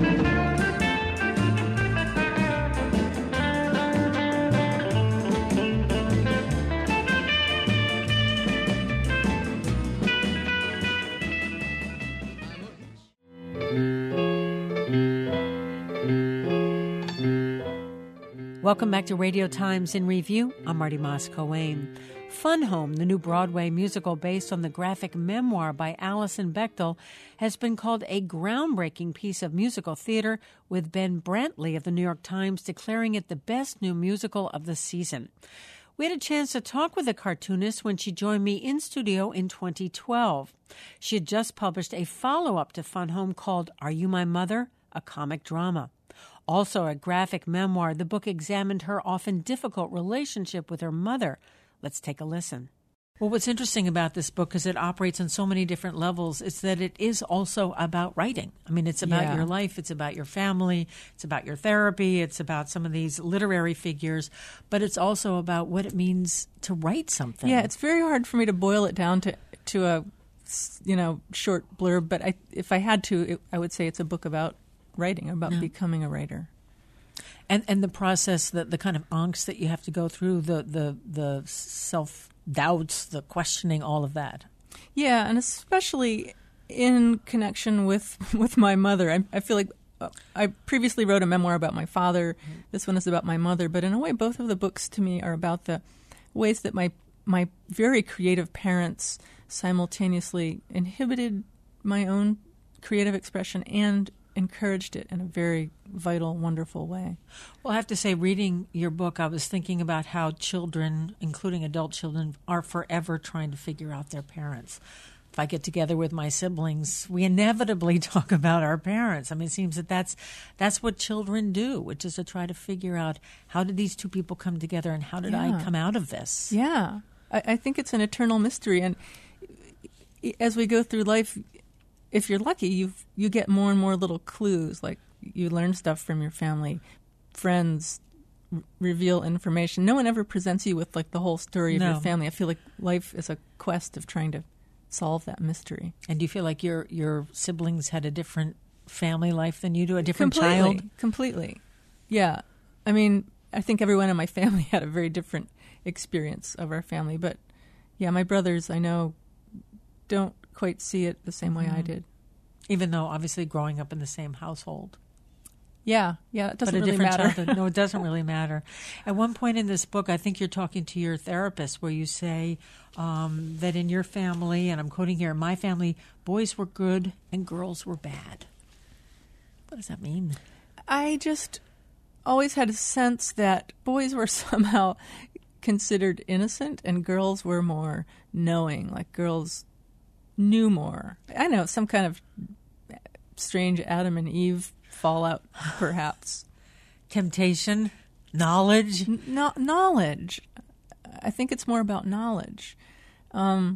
Speaker 1: Welcome back to Radio Times in Review. I'm Marty Moss-Coane. Fun Home, the new Broadway musical based on the graphic memoir by Alison Bechdel, has been called a groundbreaking piece of musical theater, with Ben Brantley of the New York Times declaring it the best new musical of the season. We had a chance to talk with the cartoonist when she joined me in studio in twenty twelve. She had just published a follow-up to Fun Home called Are You My Mother? A comic drama. Also a graphic memoir, the book examined her often difficult relationship with her mother. Let's take a listen. Well, what's interesting about this book is it operates on so many different levels. It's that it is also about writing. I mean, it's about
Speaker 5: Yeah.
Speaker 1: your life. It's about your family. It's about your therapy. It's about some of these literary figures. But it's also about what it means to write something.
Speaker 5: Yeah, it's very hard for me to boil it down to to a you know short blurb. But I, if I had to, it, I would say it's a book about writing, about
Speaker 1: Yeah.
Speaker 5: becoming a writer.
Speaker 1: And and the process, the, the kind of angst that you have to go through, the, the, the self-doubts, the questioning, all of that.
Speaker 5: Yeah, and especially in connection with with my mother. I, I feel like uh, I previously wrote a memoir about my father. Mm-hmm. This one is about my mother. But in a way, both of the books to me are about the ways that my my very creative parents simultaneously inhibited my own creative expression and encouraged it in a very vital, wonderful way.
Speaker 1: Well, I have to say, reading your book, I was thinking about how children, including adult children, are forever trying to figure out their parents. If I get together with my siblings, we inevitably talk about our parents. I mean, it seems that that's, that's what children do, which is to try to figure out, how did these two people come together and how did
Speaker 5: Yeah.
Speaker 1: I come out of this?
Speaker 5: Yeah, I, I think it's an eternal mystery. And as we go through life, if you're lucky, you you get more and more little clues. Like you learn stuff from your family, friends r- reveal information. No one ever presents you with like the whole story of
Speaker 1: No.
Speaker 5: your family. I feel like life is a quest of trying to solve that mystery.
Speaker 1: And do you feel like your your siblings had a different family life than you do, a different
Speaker 5: completely,
Speaker 1: child?
Speaker 5: Completely. Yeah. I mean, I think everyone in my family had a very different experience of our family. But yeah, my brothers, I know, don't quite see it the same way
Speaker 1: Mm-hmm.
Speaker 5: I did.
Speaker 1: Even though obviously growing up in the same household.
Speaker 5: Yeah, yeah, it doesn't
Speaker 1: but a
Speaker 5: really
Speaker 1: different
Speaker 5: matter.
Speaker 1: childhood. No, it doesn't really matter. At one point in this book, I think you're talking to your therapist where you say um, that in your family, and I'm quoting here, in my family, boys were good and girls were bad. What does that mean?
Speaker 5: I just always had a sense that boys were somehow considered innocent and girls were more knowing, like girls knew more. I know, some kind of strange Adam and Eve fallout, perhaps.
Speaker 1: Temptation, knowledge.
Speaker 5: No, knowledge. I think it's more about knowledge. Um,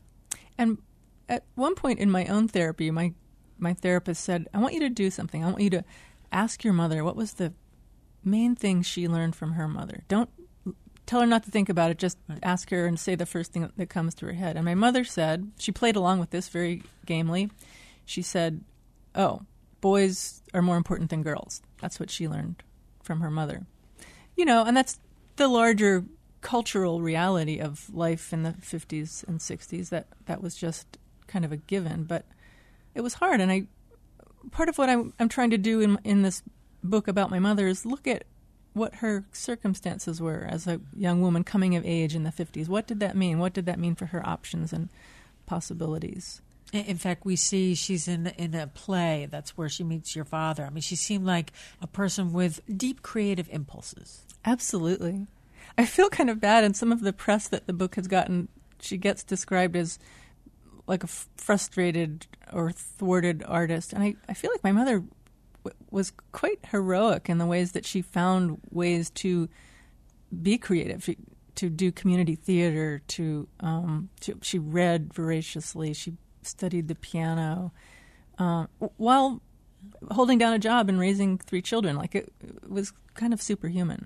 Speaker 5: and at one point in my own therapy, my my therapist said, I want you to do something. I want you to ask your mother what was the main thing she learned from her mother. Don't tell her not to think about it. Just ask her and say the first thing that comes to her head. And my mother said, she played along with this very gamely. She said, oh, boys are more important than girls. That's what she learned from her mother. You know, and that's the larger cultural reality of life in the fifties and sixties. That that was just kind of a given, but it was hard. And I, part of what I'm, I'm trying to do in in this book about my mother is look at what her circumstances were as a young woman coming of age in the fifties. What did that mean? What did that mean for her options and possibilities?
Speaker 1: In fact, we see she's in in a play. That's where she meets your father. I mean, she seemed like a person with deep creative impulses.
Speaker 5: Absolutely. I feel kind of bad in some of the press that the book has gotten. She gets described as like a f- frustrated or thwarted artist. And I, I feel like my mother w- was quite heroic in the ways that she found ways to be creative, she, to do community theater, to, um, to she read voraciously, she studied the piano, uh, while holding down a job and raising three children. Like it, it was kind of superhuman.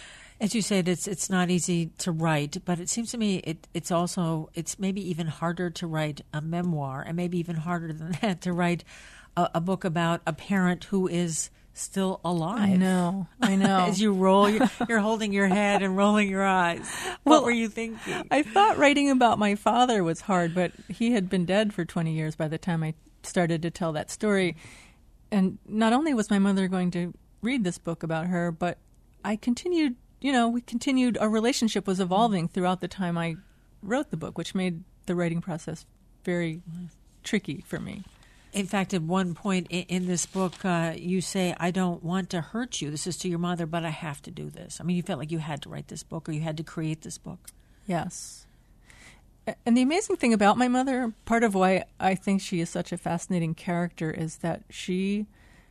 Speaker 1: As you said, it's it's not easy to write, but it seems to me it, it's also, it's maybe even harder to write a memoir, and maybe even harder than that to write a, a book about a parent who is still alive.
Speaker 5: I know, I know.
Speaker 1: As you roll, you're, you're holding your head and rolling your eyes. What
Speaker 5: Well,
Speaker 1: were you thinking?
Speaker 5: I thought writing about my father was hard, but he had been dead for twenty years by the time I started to tell that story. And not only was my mother going to read this book about her, but I continued, you know, we continued, our relationship was evolving throughout the time I wrote the book, which made the writing process very tricky for me.
Speaker 1: In fact, at one point in, in this book, uh, you say, I don't want to hurt you. This is to your mother, but I have to do this. I mean, you felt like you had to write this book, or you had to create this book.
Speaker 5: Yes. A- And the amazing thing about my mother, part of why I think she is such a fascinating character, is that she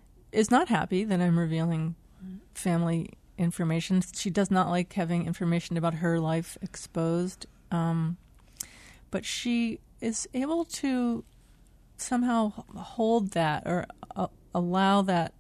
Speaker 5: is not happy that I'm revealing family information. She does not like having information about her life exposed. Um, but she is able to somehow hold that or uh, allow that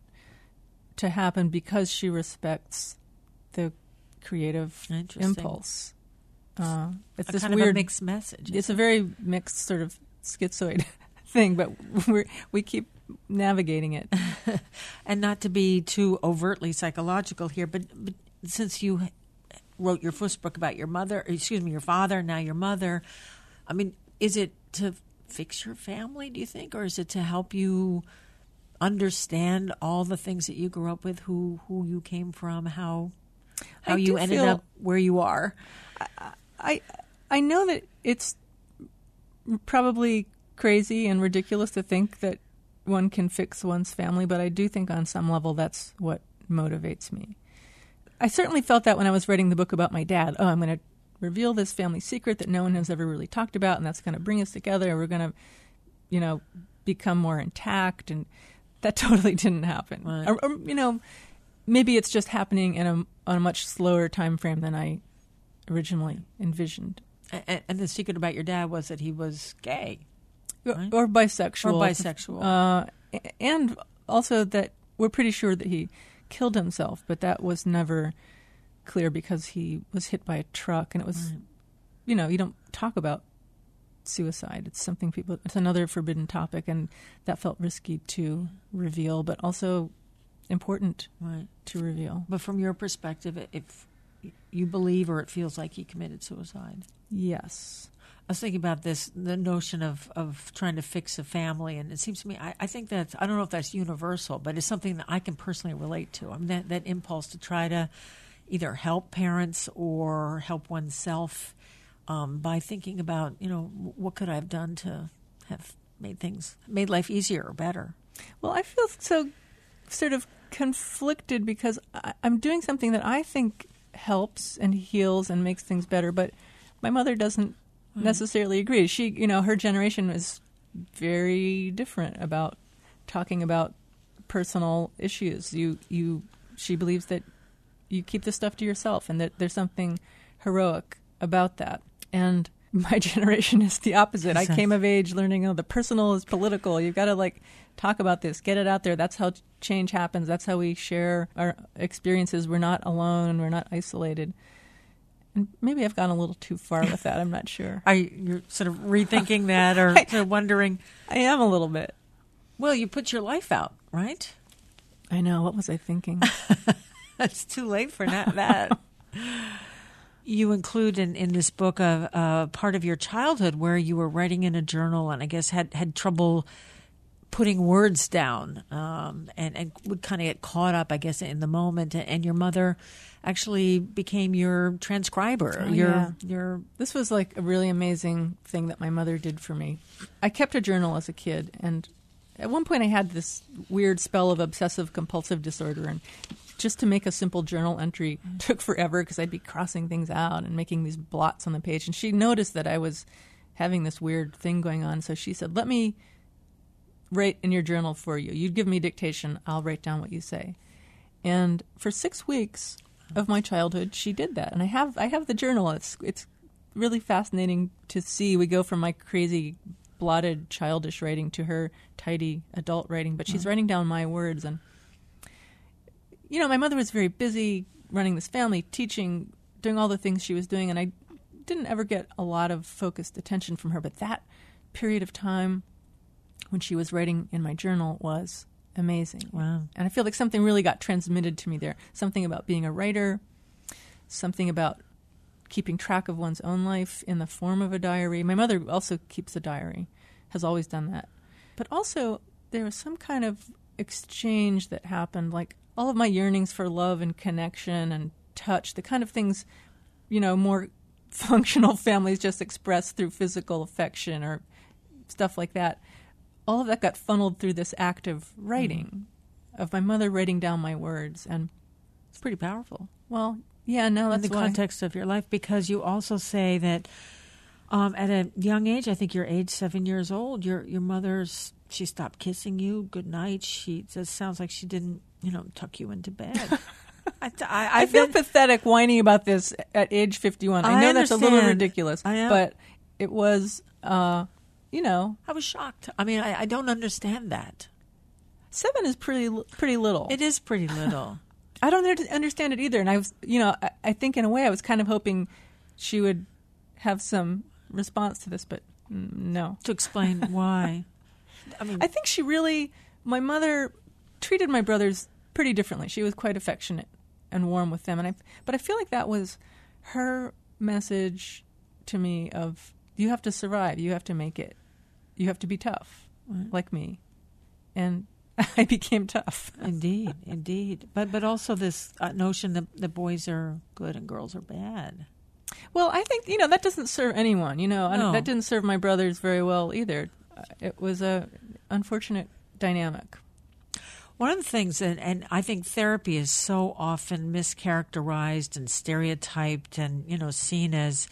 Speaker 5: to happen because she respects the creative
Speaker 1: Interesting.
Speaker 5: impulse. Uh, it's
Speaker 1: A
Speaker 5: this
Speaker 1: kind
Speaker 5: weird
Speaker 1: of a mixed message.
Speaker 5: It's a very mixed sort of schizoid thing, but we we keep navigating it.
Speaker 1: And not to be too overtly psychological here, but, but since you wrote your first book about your mother, excuse me, your father, now your mother, I mean, is it to fix your family, do you think, or is it to help you understand all the things that you grew up with, who who you came from, how how
Speaker 5: I
Speaker 1: you
Speaker 5: do
Speaker 1: ended
Speaker 5: feel-
Speaker 1: up where you are?
Speaker 5: I I know that it's probably crazy and ridiculous to think that one can fix one's family, but I do think on some level that's what motivates me. I certainly felt that when I was writing the book about my dad. Oh, I'm going to reveal this family secret that no one has ever really talked about, and that's going to bring us together, and we're going to, you know, become more intact, and that totally didn't happen.
Speaker 1: Right.
Speaker 5: Or, or, you know, maybe it's just happening in a, on a much slower time frame than I originally envisioned.
Speaker 1: And, and the secret about your dad was that he was gay. Right.
Speaker 5: Or bisexual.
Speaker 1: Or bisexual.
Speaker 5: Uh, and also that we're pretty sure that he killed himself, but that was never clear because he was hit by a truck, and it was,
Speaker 1: Right.
Speaker 5: you know, you don't talk about suicide. It's something people, it's another forbidden topic, and that felt risky to reveal, but also important
Speaker 1: Right.
Speaker 5: to reveal.
Speaker 1: But from your perspective, if you believe or it feels like he committed suicide.
Speaker 5: Yes.
Speaker 1: I was thinking about this, the notion of, of trying to fix a family, and it seems to me, I, I think that's, I don't know if that's universal, but it's something that I can personally relate to. I mean, that, that impulse to try to either help parents or help oneself um, by thinking about, you know, what could I have done to have made things, made life easier or better.
Speaker 5: Well, I feel so sort of conflicted because I, I'm doing something that I think helps and heals and makes things better, but my mother doesn't mm. necessarily agree. She, you know, her generation is very different about talking about personal issues. You, you, she believes that you keep the stuff to yourself and that there's something heroic about that. And my generation is the opposite. I came of age learning, oh, the personal is political. You've got to, like, talk about this, get it out there. That's how change happens. That's how we share our experiences. We're not alone. We're not isolated. And maybe I've gone a little too far with that. I'm not sure.
Speaker 1: Are you you're sort of rethinking that or
Speaker 5: I,
Speaker 1: sort of wondering?
Speaker 5: I am a little bit.
Speaker 1: Well, you put your life out, right?
Speaker 5: I know. What was I thinking?
Speaker 1: It's too late for not that. You include in, in this book a, a part of your childhood where you were writing in a journal and I guess had, had trouble putting words down um, and, and would kind of get caught up, I guess, in the moment. And your mother actually became your transcriber.
Speaker 5: Oh,
Speaker 1: your,
Speaker 5: yeah.
Speaker 1: your
Speaker 5: This was like a really amazing thing that my mother did for me. I kept a journal as a kid, and at one point I had this weird spell of obsessive compulsive disorder, and just to make a simple journal entry took forever because I'd be crossing things out and making these blots on the page. And she noticed that I was having this weird thing going on, so she said, let me write in your journal for you. You give me dictation, I'll write down what you say. And for six weeks of my childhood, she did that. And I have I have the journal. It's it's really fascinating to see. We go from my crazy, blotted, childish writing to her tidy adult writing, but she's writing down my words. And you know, my mother was very busy running this family, teaching, doing all the things she was doing, and I didn't ever get a lot of focused attention from her. But that period of time when she was writing in my journal was amazing.
Speaker 1: Wow.
Speaker 5: And I feel like something really got transmitted to me there. Something about being a writer, something about keeping track of one's own life in the form of a diary. My mother also keeps a diary, has always done that. But also there was some kind of exchange that happened, like all of my yearnings for love and connection and touch, the kind of things, you know, more functional families just express through physical affection or stuff like that. All of that got funneled through this act of writing, mm. of my mother writing down my words. And
Speaker 1: it's pretty powerful.
Speaker 5: Well, yeah, no, that's
Speaker 1: in the
Speaker 5: why.
Speaker 1: context of your life, because you also say that um, at a young age, I think you're age seven years old, your your mother's, she stopped kissing you good night. She says, sounds like she didn't, you know, tuck you into bed. I, I,
Speaker 5: I feel
Speaker 1: been,
Speaker 5: pathetic whining about this at age fifty-one. I,
Speaker 1: I
Speaker 5: know that's a little
Speaker 1: understand.
Speaker 5: ridiculous,
Speaker 1: I am.
Speaker 5: but it was, uh, you know.
Speaker 1: I was shocked. I mean, I, I don't understand that.
Speaker 5: Seven is pretty pretty little.
Speaker 1: It is pretty little.
Speaker 5: I don't under- understand it either. And I was, you know, I, I think in a way I was kind of hoping she would have some response to this, but mm, no.
Speaker 1: To explain why. I mean,
Speaker 5: I think she really, my mother treated my brothers pretty differently. She was quite affectionate and warm with them. And I, but I feel like that was her message to me of, you have to survive. You have to make it. You have to be tough,
Speaker 1: right.
Speaker 5: like me. And I became tough.
Speaker 1: Indeed, indeed. But but also this uh, notion that the boys are good and girls are bad.
Speaker 5: Well, I think, you know, that doesn't serve anyone. You know,
Speaker 1: No.
Speaker 5: and that didn't serve my brothers very well either. Uh, It was a unfortunate dynamic.
Speaker 1: One of the things, and, and I think therapy is so often mischaracterized and stereotyped and, you know, seen as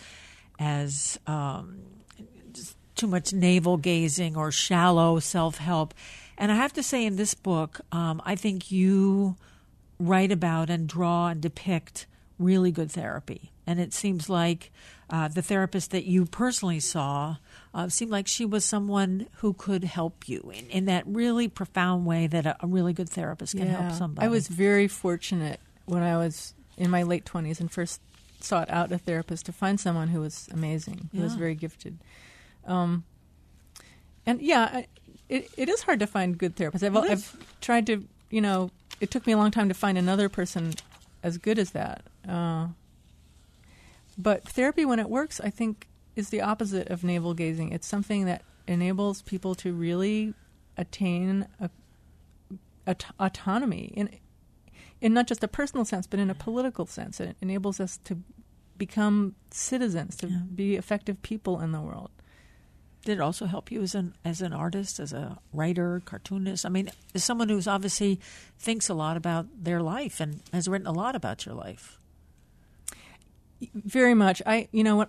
Speaker 1: as um, just too much navel gazing or shallow self-help. And I have to say, in this book, um, I think you write about and draw and depict really good therapy. And it seems like uh, the therapist that you personally saw uh, seemed like she was someone who could help you in, in that really profound way that a, a really good therapist can help somebody.
Speaker 5: I was very fortunate when I was in my late twenties and first sought out a therapist to find someone who was amazing, who was
Speaker 1: Yeah.
Speaker 5: very gifted. Um, and yeah, I, it, it is hard to find good therapists. I've,
Speaker 1: It is.
Speaker 5: I've tried to, you know, it took me a long time to find another person as good as that. Uh, but therapy, when it works, I think is the opposite of navel gazing. It's something that enables people to really attain a, a, autonomy in in not just a personal sense, but in a political sense. It enables us to become citizens, to
Speaker 1: Yeah.
Speaker 5: be effective people in the world.
Speaker 1: Did it also help you as an as an artist, as a writer, cartoonist? I mean, as someone who's obviously thinks a lot about their life and has written a lot about your life.
Speaker 5: Very much. I, you know what,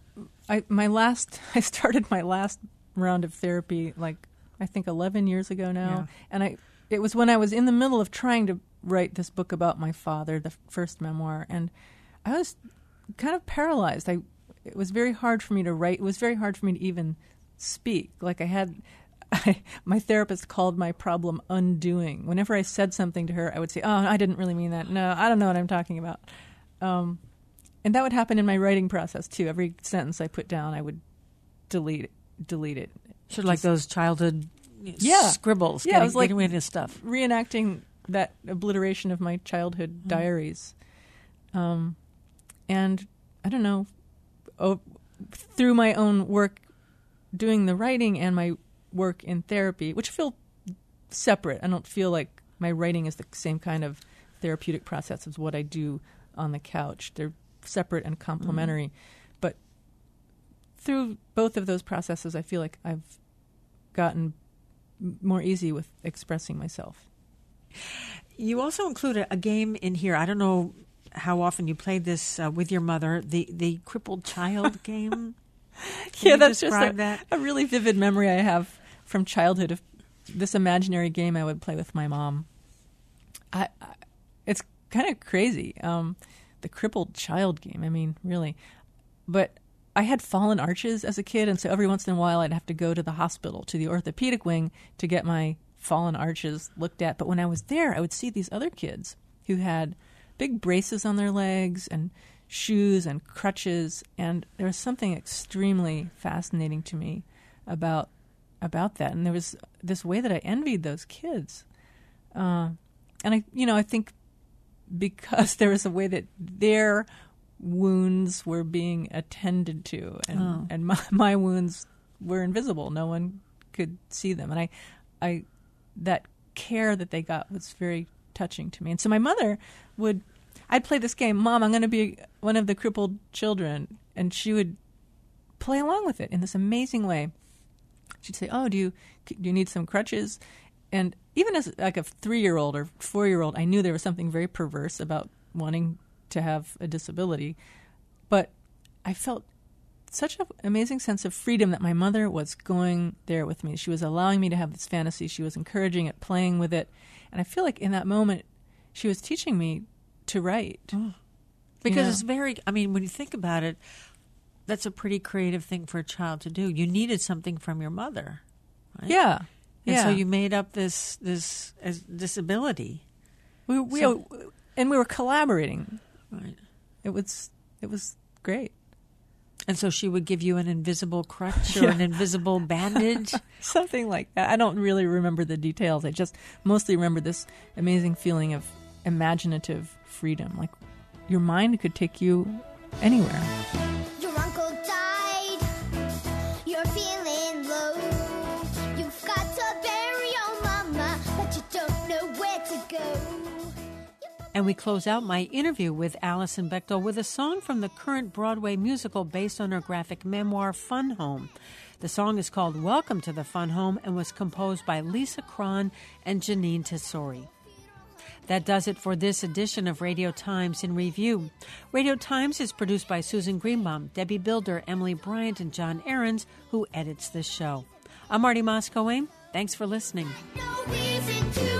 Speaker 5: I my last I started my last round of therapy like I think eleven years ago now,
Speaker 1: Yeah.
Speaker 5: and I it was when I was in the middle of trying to write this book about my father, the first memoir, and I was kind of paralyzed. I it was very hard for me to write. It was very hard for me to even speak. Like I had, I, my therapist called my problem undoing. Whenever I said something to her, I would say, "Oh, I didn't really mean that. No, I don't know what I'm talking about." Um, and that would happen in my writing process too. Every sentence I put down, I would delete it, delete it.
Speaker 1: Sort of like those childhood
Speaker 5: Yeah.
Speaker 1: scribbles,
Speaker 5: Yeah,
Speaker 1: getting,
Speaker 5: it was like
Speaker 1: getting rid of stuff.
Speaker 5: reenacting that obliteration of my childhood
Speaker 1: Mm-hmm.
Speaker 5: diaries. Um, and I don't know, oh, through my own work doing the writing and my work in therapy, which feel separate. I don't feel like my writing is the same kind of therapeutic process as what I do on the couch. They're separate and complementary. Mm-hmm. But through both of those processes, I feel like I've gotten m- more easy with expressing myself.
Speaker 1: You also include a, a game in here. I don't know how often you played this uh, with your mother, the, the crippled child game. Can
Speaker 5: yeah,
Speaker 1: you
Speaker 5: that's just
Speaker 1: describe
Speaker 5: a,
Speaker 1: that?
Speaker 5: a really vivid memory I have from childhood of this imaginary game I would play with my mom. I, I it's kind of crazy. Um, the crippled child game. I mean, really. But I had fallen arches as a kid, and so every once in a while I'd have to go to the hospital, to the orthopedic wing, to get my fallen arches looked at. But when I was there, I would see these other kids who had big braces on their legs and shoes and crutches, and there was something extremely fascinating to me about about that. And there was this way that I envied those kids, uh, and I, you know, I think because there was a way that their wounds were being attended to, and
Speaker 1: Oh.
Speaker 5: and my, my wounds were invisible; no one could see them, and I, I, that care that they got was very touching to me. And so my mother would. I'd play this game, Mom, I'm going to be one of the crippled children. And she would play along with it in this amazing way. She'd say, oh, do you do you need some crutches? And even as like a three-year-old or four-year-old, I knew there was something very perverse about wanting to have a disability. But I felt such an amazing sense of freedom that my mother was going there with me. She was allowing me to have this fantasy. She was encouraging it, playing with it. And I feel like in that moment, she was teaching me to write.
Speaker 1: Oh. Because
Speaker 5: Yeah.
Speaker 1: it's very, I mean, when you think about it, that's a pretty creative thing for a child to do. You needed something from your mother, right?
Speaker 5: Yeah.
Speaker 1: And
Speaker 5: yeah.
Speaker 1: so you made up this this as disability.
Speaker 5: We, we
Speaker 1: So-
Speaker 5: and we were collaborating.
Speaker 1: Right.
Speaker 5: It was it was great.
Speaker 1: And so she would give you an invisible crutch or
Speaker 5: Yeah.
Speaker 1: an invisible bandage.
Speaker 5: Something like that. I don't really remember the details. I just mostly remember this amazing feeling of imaginative freedom. Like your mind could take you anywhere.
Speaker 6: Your uncle died. You're feeling low. You've got to bury your mama, but you don't know where to go.
Speaker 1: And we close out my interview with Alison Bechdel with a song from the current Broadway musical based on her graphic memoir, Fun Home. The song is called Welcome to the Fun Home and was composed by Lisa Cron and Janine Tesori. That does it for this edition of Radio Times in Review. Radio Times is produced by Susan Greenbaum, Debbie Bilder, Emily Bryant, and John Ahrens, who edits this show. I'm Marty Moscoe. Thanks for listening.
Speaker 6: No reason to